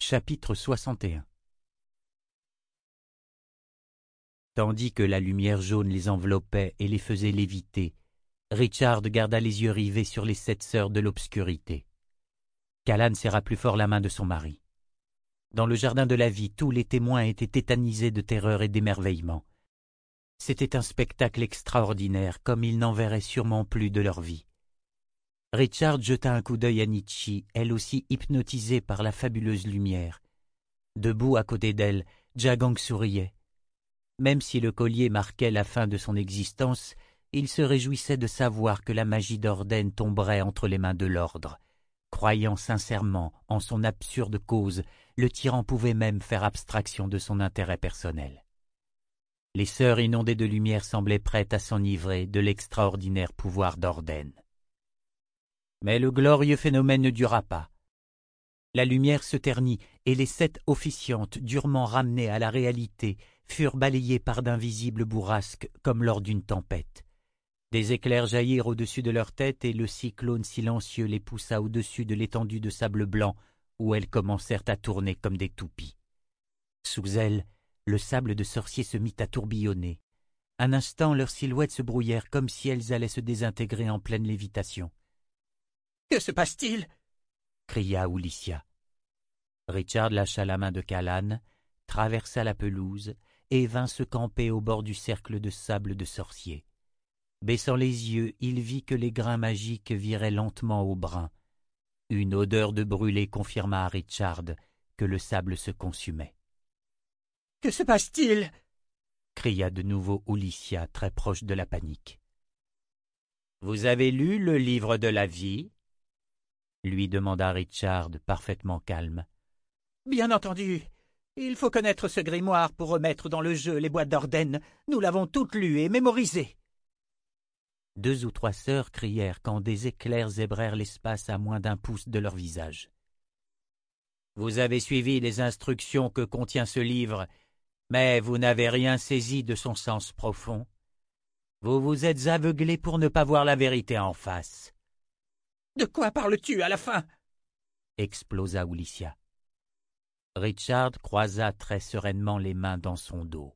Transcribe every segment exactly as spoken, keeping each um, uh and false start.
Chapitre soixante et un. Tandis que la lumière jaune les enveloppait et les faisait léviter, Richard garda les yeux rivés sur les sept sœurs de l'obscurité. Callan serra plus fort la main de son mari. Dans le jardin de la vie, tous les témoins étaient tétanisés de terreur et d'émerveillement. C'était un spectacle extraordinaire, comme ils n'en verraient sûrement plus de leur vie. Richard jeta un coup d'œil à Nietzsche, elle aussi hypnotisée par la fabuleuse lumière. Debout à côté d'elle, Djagang souriait. Même si le collier marquait la fin de son existence, il se réjouissait de savoir que la magie d'Orden tomberait entre les mains de l'ordre. Croyant sincèrement en son absurde cause, le tyran pouvait même faire abstraction de son intérêt personnel. Les sœurs inondées de lumière semblaient prêtes à s'enivrer de l'extraordinaire pouvoir d'Orden. Mais le glorieux phénomène ne dura pas. La lumière se ternit et les sept officiantes, durement ramenées à la réalité, furent balayées par d'invisibles bourrasques comme lors d'une tempête. Des éclairs jaillirent au-dessus de leurs têtes et le cyclone silencieux les poussa au-dessus de l'étendue de sable blanc où elles commencèrent à tourner comme des toupies. Sous elles, le sable de sorcier se mit à tourbillonner. Un instant, leurs silhouettes se brouillèrent comme si elles allaient se désintégrer en pleine lévitation. « Que se passe-t-il » cria Ulissia. Richard lâcha la main de Callan, traversa la pelouse et vint se camper au bord du cercle de sable de sorcier. Baissant les yeux, il vit que les grains magiques viraient lentement au brun. Une odeur de brûlé confirma à Richard que le sable se consumait. « Que se passe-t-il » cria de nouveau Ulissia, très proche de la panique. « Vous avez lu le livre de la vie » lui demanda Richard, parfaitement calme. « Bien entendu. Il faut connaître ce grimoire pour remettre dans le jeu les boîtes d'Orden. Nous l'avons toutes lues et mémorisées. » Deux ou trois sœurs crièrent quand des éclairs zébrèrent l'espace à moins d'un pouce de leur visage. « Vous avez suivi les instructions que contient ce livre, mais vous n'avez rien saisi de son sens profond. Vous vous êtes aveuglés pour ne pas voir la vérité en face. » « De quoi parles-tu à la fin » explosa Ulissia. Richard croisa très sereinement les mains dans son dos.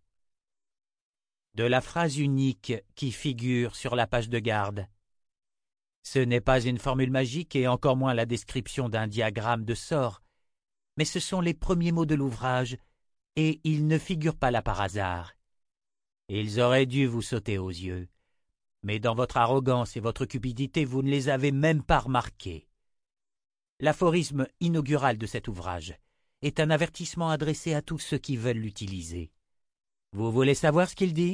« De la phrase unique qui figure sur la page de garde. Ce n'est pas une formule magique et encore moins la description d'un diagramme de sort, mais ce sont les premiers mots de l'ouvrage et ils ne figurent pas là par hasard. Ils auraient dû vous sauter aux yeux. Mais dans votre arrogance et votre cupidité, vous ne les avez même pas remarqués. L'aphorisme inaugural de cet ouvrage est un avertissement adressé à tous ceux qui veulent l'utiliser. Vous voulez savoir ce qu'il dit ?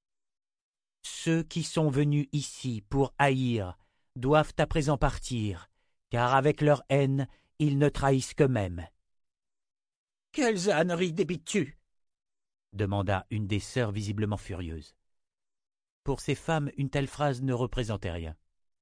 Ceux qui sont venus ici pour haïr doivent à présent partir, car avec leur haine, ils ne trahissent qu'eux-mêmes. « Quelles âneries débites-tu » demanda une des sœurs visiblement furieuse. Pour ces femmes, une telle phrase ne représentait rien.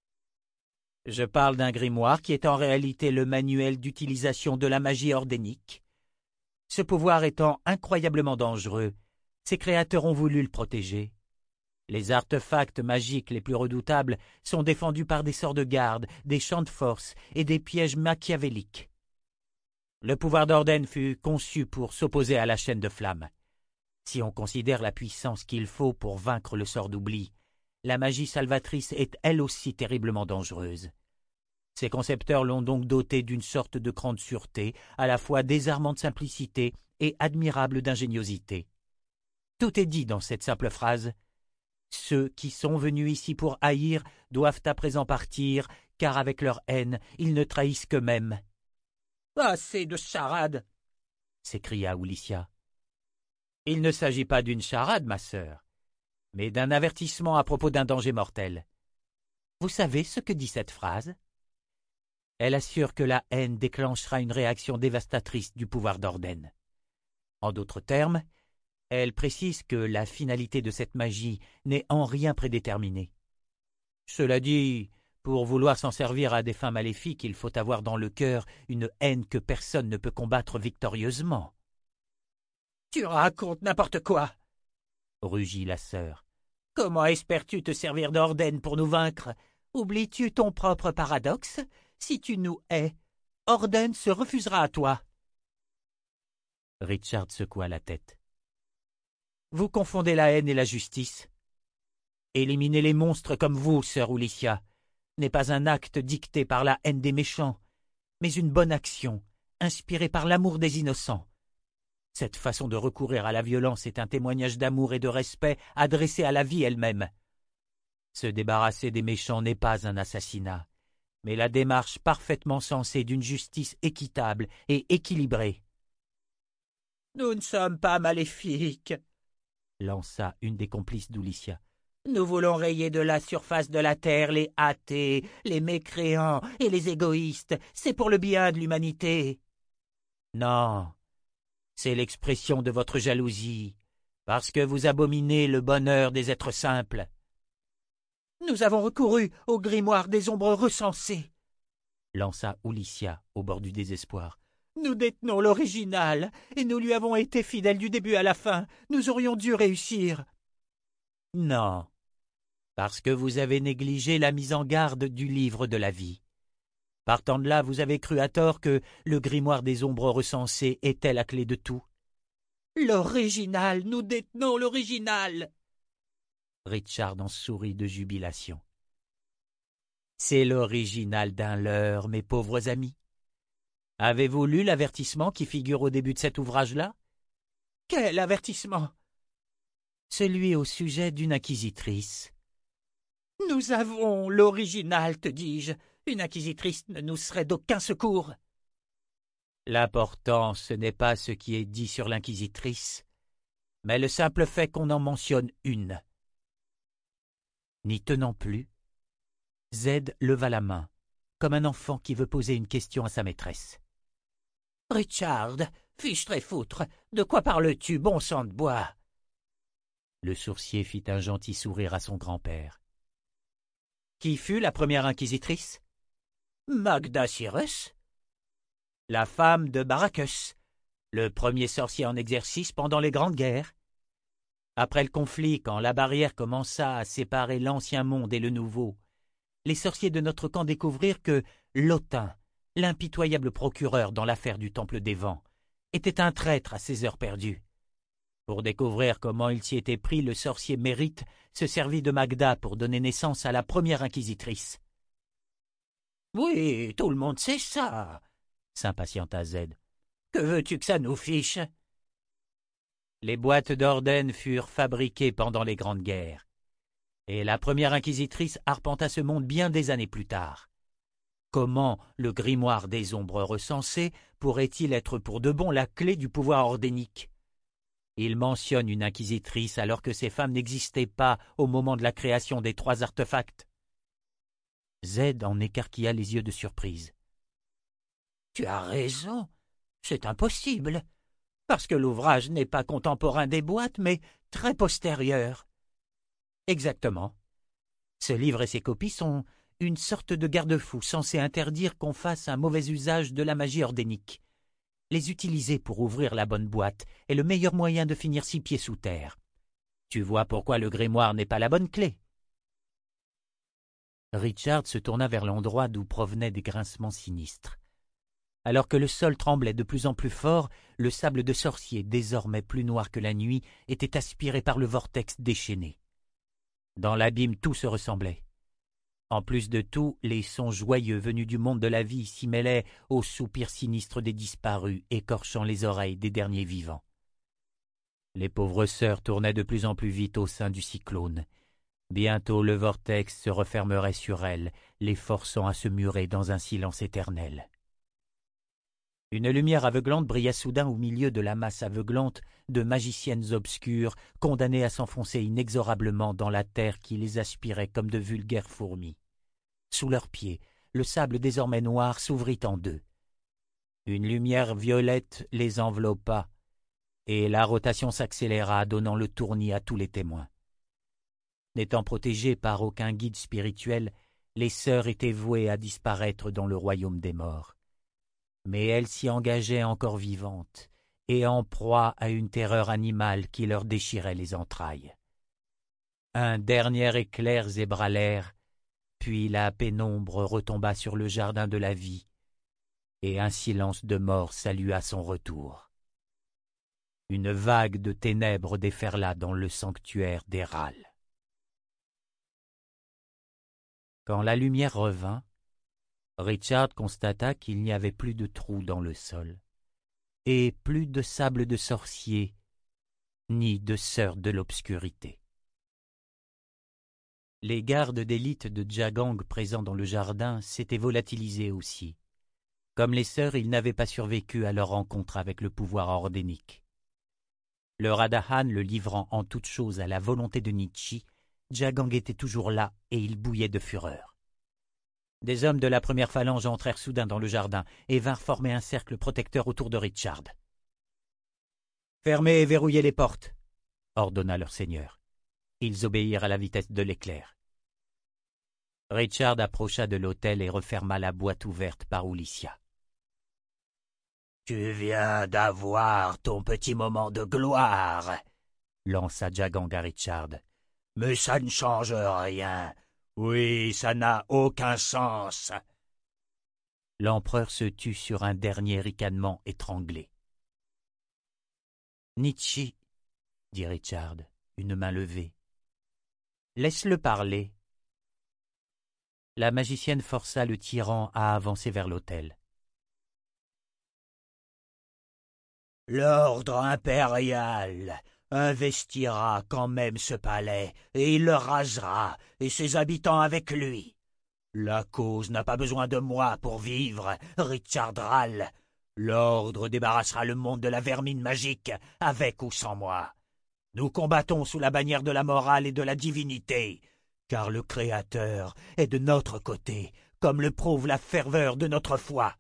« Je parle d'un grimoire qui est en réalité le manuel d'utilisation de la magie ordénique. Ce pouvoir étant incroyablement dangereux, ses créateurs ont voulu le protéger. Les artefacts magiques les plus redoutables sont défendus par des sorts de garde, des champs de force et des pièges machiavéliques. Le pouvoir d'Orden fut conçu pour s'opposer à la chaîne de flammes. Si on considère la puissance qu'il faut pour vaincre le sort d'oubli, la magie salvatrice est elle aussi terriblement dangereuse. Ses concepteurs l'ont donc dotée d'une sorte de cran de sûreté, à la fois désarmant de simplicité et admirable d'ingéniosité. Tout est dit dans cette simple phrase. Ceux qui sont venus ici pour haïr doivent à présent partir, car avec leur haine, ils ne trahissent qu'eux-mêmes. « Assez de charades » s'écria Ulissia. « Il ne s'agit pas d'une charade, ma sœur, mais d'un avertissement à propos d'un danger mortel. Vous savez ce que dit cette phrase ? Elle assure que la haine déclenchera une réaction dévastatrice du pouvoir d'Orden. En d'autres termes, elle précise que la finalité de cette magie n'est en rien prédéterminée. Cela dit, pour vouloir s'en servir à des fins maléfiques, il faut avoir dans le cœur une haine que personne ne peut combattre victorieusement. » « Tu racontes n'importe quoi » rugit la sœur. « Comment espères-tu te servir d'Orden pour nous vaincre ? Oublies-tu ton propre paradoxe ? Si tu nous hais, Orden se refusera à toi. Richard secoua la tête. Vous confondez la haine et la justice. Éliminer les monstres comme vous, sœur Ulicia, n'est pas un acte dicté par la haine des méchants, mais une bonne action, inspirée par l'amour des innocents. Cette façon de recourir à la violence est un témoignage d'amour et de respect adressé à la vie elle-même. Se débarrasser des méchants n'est pas un assassinat, mais la démarche parfaitement sensée d'une justice équitable et équilibrée. « Nous ne sommes pas maléfiques », lança une des complices d'Ulicia. « Nous voulons rayer de la surface de la terre les athées, les mécréants et les égoïstes. C'est pour le bien de l'humanité. » « Non, c'est l'expression de votre jalousie, parce que vous abominez le bonheur des êtres simples. »« Nous avons recouru au grimoire des ombres recensées, » lança Ulicia au bord du désespoir. « Nous détenons l'original, et nous lui avons été fidèles du début à la fin. Nous aurions dû réussir. »« Non, parce que vous avez négligé la mise en garde du livre de la vie. Partant de là, vous avez cru à tort que le grimoire des ombres recensées était la clé de tout. »« L'original, nous détenons l'original !» Richard en sourit de jubilation. « C'est l'original d'un leurre, mes pauvres amis. Avez-vous lu l'avertissement qui figure au début de cet ouvrage-là ?»« Quel avertissement ?»« Celui au sujet d'une inquisitrice. »« Nous avons l'original, te dis-je. Une inquisitrice ne nous serait d'aucun secours. »« L'important, ce n'est pas ce qui est dit sur l'inquisitrice, mais le simple fait qu'on en mentionne une. » N'y tenant plus, Z leva la main, comme un enfant qui veut poser une question à sa maîtresse. « Richard, fiche très foutre, de quoi parles-tu, bon sang de bois ?» Le sourcier fit un gentil sourire à son grand-père. « Qui fut la première inquisitrice ?»« Magda Cyrus, la femme de Baracus, le premier sorcier en exercice pendant les grandes guerres. Après le conflit, quand la barrière commença à séparer l'ancien monde et le nouveau, les sorciers de notre camp découvrirent que Lotin, l'impitoyable procureur dans l'affaire du Temple des Vents, était un traître à ses heures perdues. Pour découvrir comment il s'y était pris, le sorcier Mérite se servit de Magda pour donner naissance à la première inquisitrice. « Oui, tout le monde sait ça, » s'impatienta Z. « Que veux-tu que ça nous fiche ?» Les boîtes d'Orden furent fabriquées pendant les grandes guerres, et la première inquisitrice arpenta ce monde bien des années plus tard. Comment le grimoire des ombres recensées pourrait-il être pour de bon la clé du pouvoir ordénique? Il mentionne une inquisitrice alors que ces femmes n'existaient pas au moment de la création des trois artefacts. Z en écarquilla les yeux de surprise. « Tu as raison, c'est impossible, parce que l'ouvrage n'est pas contemporain des boîtes, mais très postérieur. »« Exactement. Ce livre et ses copies sont une sorte de garde-fou censé interdire qu'on fasse un mauvais usage de la magie ordénique. Les utiliser pour ouvrir la bonne boîte est le meilleur moyen de finir six pieds sous terre. Tu vois pourquoi le grimoire n'est pas la bonne clé. » Richard se tourna vers l'endroit d'où provenaient des grincements sinistres. Alors que le sol tremblait de plus en plus fort, le sable de sorcier, désormais plus noir que la nuit, était aspiré par le vortex déchaîné. Dans l'abîme, tout se ressemblait. En plus de tout, les sons joyeux venus du monde de la vie s'y mêlaient aux soupirs sinistres des disparus, écorchant les oreilles des derniers vivants. Les pauvres sœurs tournaient de plus en plus vite au sein du cyclone. Bientôt le vortex se refermerait sur elles, les forçant à se murer dans un silence éternel. Une lumière aveuglante brilla soudain au milieu de la masse aveuglante de magiciennes obscures, condamnées à s'enfoncer inexorablement dans la terre qui les aspirait comme de vulgaires fourmis. Sous leurs pieds, le sable désormais noir s'ouvrit en deux. Une lumière violette les enveloppa, et la rotation s'accéléra, donnant le tournis à tous les témoins. N'étant protégées par aucun guide spirituel, les sœurs étaient vouées à disparaître dans le royaume des morts. Mais elles s'y engageaient encore vivantes, et en proie à une terreur animale qui leur déchirait les entrailles. Un dernier éclair zébra l'air, puis la pénombre retomba sur le jardin de la vie, et un silence de mort salua son retour. Une vague de ténèbres déferla dans le sanctuaire d'Héral. Quand la lumière revint, Richard constata qu'il n'y avait plus de trous dans le sol, et plus de sable de sorcier, ni de sœurs de l'obscurité. Les gardes d'élite de Jagang présents dans le jardin s'étaient volatilisés aussi. Comme les sœurs, ils n'avaient pas survécu à leur rencontre avec le pouvoir ordénique. Le Radahan le livrant en toute chose à la volonté de Nietzsche, Jagang était toujours là et il bouillait de fureur. Des hommes de la première phalange entrèrent soudain dans le jardin et vinrent former un cercle protecteur autour de Richard. « Fermez et verrouillez les portes !» ordonna leur seigneur. Ils obéirent à la vitesse de l'éclair. Richard approcha de l'autel et referma la boîte ouverte par Ulycia. « Tu viens d'avoir ton petit moment de gloire !» lança Jagang à Richard. « Mais ça ne change rien. Oui, ça n'a aucun sens. » L'empereur se tut sur un dernier ricanement étranglé. « Nietzsche, » dit Richard, une main levée. « Laisse-le parler. » La magicienne força le tyran à avancer vers l'autel. « L'ordre impérial investira quand même ce palais, et il le rasera, et ses habitants avec lui. La cause n'a pas besoin de moi pour vivre, Richard Rall. L'ordre débarrassera le monde de la vermine magique, avec ou sans moi. Nous combattons sous la bannière de la morale et de la divinité, car le Créateur est de notre côté, comme le prouve la ferveur de notre foi.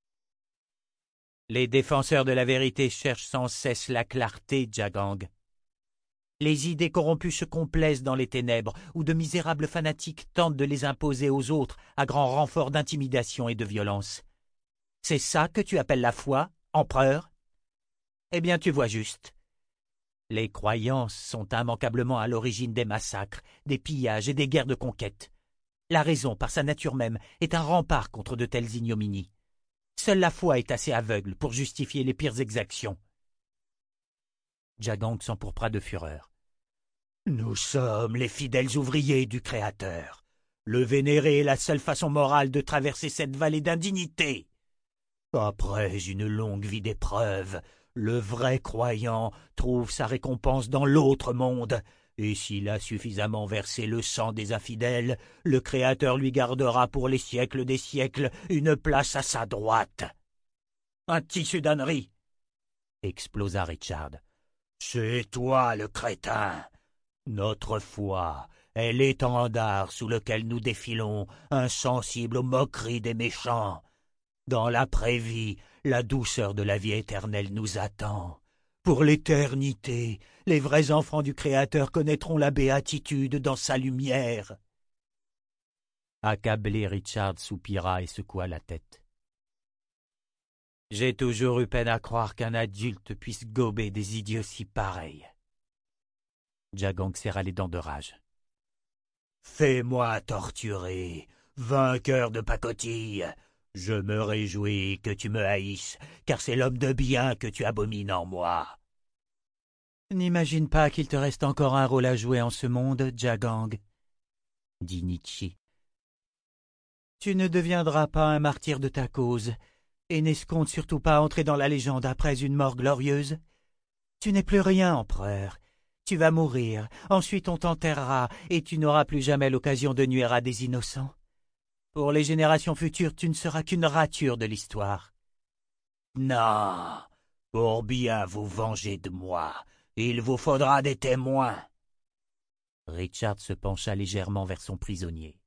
Les défenseurs de la vérité cherchent sans cesse la clarté, Jagang. Les idées corrompues se complaisent dans les ténèbres, où de misérables fanatiques tentent de les imposer aux autres à grand renfort d'intimidation et de violence. C'est ça que tu appelles la foi, empereur? Eh bien, tu vois juste. Les croyances sont immanquablement à l'origine des massacres, des pillages et des guerres de conquête. La raison, par sa nature même, est un rempart contre de telles ignominies. Seule la foi est assez aveugle pour justifier les pires exactions. Jagang s'empourpra de fureur. « Nous sommes les fidèles ouvriers du Créateur. Le vénérer est la seule façon morale de traverser cette vallée d'indignité. Après une longue vie d'épreuves, le vrai croyant trouve sa récompense dans l'autre monde, et s'il a suffisamment versé le sang des infidèles, le Créateur lui gardera pour les siècles des siècles une place à sa droite. »« Un tissu d'ânerie !» explosa Richard. « C'est toi le crétin. Notre foi est l'étendard sous lequel nous défilons, insensibles aux moqueries des méchants. Dans l'après-vie, la douceur de la vie éternelle nous attend. Pour l'éternité, les vrais enfants du Créateur connaîtront la béatitude dans sa lumière. » Accablé, Richard soupira et secoua la tête. « J'ai toujours eu peine à croire qu'un adulte puisse gober des idioties pareilles. » Jagang serra les dents de rage. « Fais-moi torturer, vainqueur de pacotille. Je me réjouis que tu me haïsses, car c'est l'homme de bien que tu abomines en moi. » N'imagine pas qu'il te reste encore un rôle à jouer en ce monde, Jagang, dit Nietzsche. Tu ne deviendras pas un martyr de ta cause, et n'escompte surtout pas entrer dans la légende après une mort glorieuse. Tu n'es plus rien, empereur. Tu vas mourir, ensuite on t'enterrera, et tu n'auras plus jamais l'occasion de nuire à des innocents. Pour les générations futures, tu ne seras qu'une rature de l'histoire. Non, pour bien vous venger de moi, il vous faudra des témoins. Richard se pencha légèrement vers son prisonnier.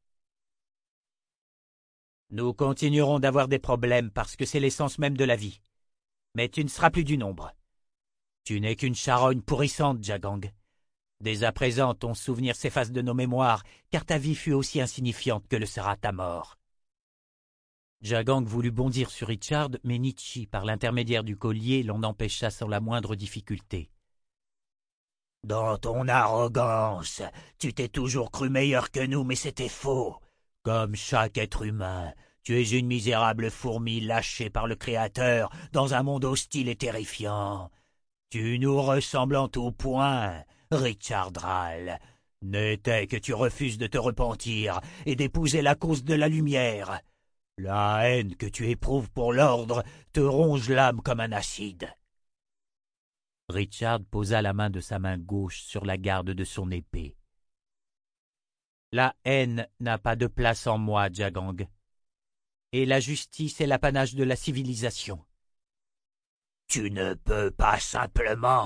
Nous continuerons d'avoir des problèmes parce que c'est l'essence même de la vie. Mais tu ne seras plus du nombre. Tu n'es qu'une charogne pourrissante, Jagang. Dès à présent, ton souvenir s'efface de nos mémoires, car ta vie fut aussi insignifiante que le sera ta mort. Jagang voulut bondir sur Richard, mais Nietzsche, par l'intermédiaire du collier, l'en empêcha sans la moindre difficulté. « Dans ton arrogance, tu t'es toujours cru meilleur que nous, mais c'était faux. Comme chaque être humain, tu es une misérable fourmi lâchée par le Créateur dans un monde hostile et terrifiant. Tu nous ressembles en tout point, Richard Rale. N'était que tu refuses de te repentir et d'épouser la cause de la lumière. La haine que tu éprouves pour l'ordre te ronge l'âme comme un acide. » Richard posa la main de sa main gauche sur la garde de son épée. « La haine n'a pas de place en moi, Jagang. Et la justice est l'apanage de la civilisation. » « Tu ne peux pas simplement… »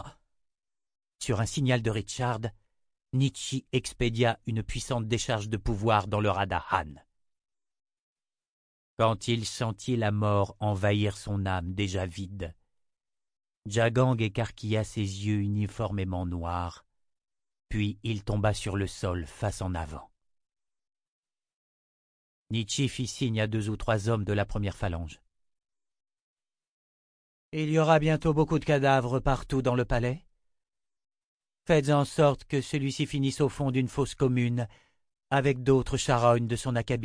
Sur un signal de Richard, Nietzsche expédia une puissante décharge de pouvoir dans le Radahan. Quand il sentit la mort envahir son âme déjà vide, Jagang écarquilla ses yeux uniformément noirs, puis il tomba sur le sol face en avant. Nietzsche fit signe à deux ou trois hommes de la première phalange. « Il y aura bientôt beaucoup de cadavres partout dans le palais. Faites en sorte que celui-ci finisse au fond d'une fosse commune, avec d'autres charognes de son acabit. »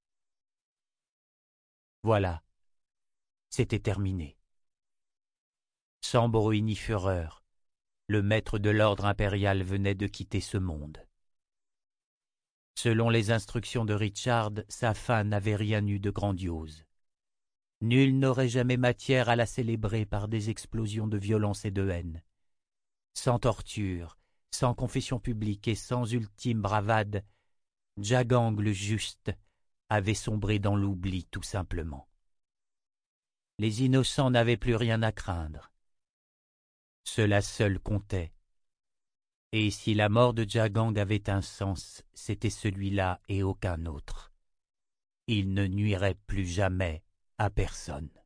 Voilà, c'était terminé. Sans bruit ni fureur, le maître de l'ordre impérial venait de quitter ce monde. Selon les instructions de Richard, sa fin n'avait rien eu de grandiose. Nul n'aurait jamais matière à la célébrer par des explosions de violence et de haine. Sans torture, sans confession publique et sans ultime bravade, Jagang le juste avait sombré dans l'oubli tout simplement. Les innocents n'avaient plus rien à craindre. Cela seul comptait. Et si la mort de Jagang avait un sens, c'était celui-là et aucun autre. Il ne nuirait plus jamais à personne.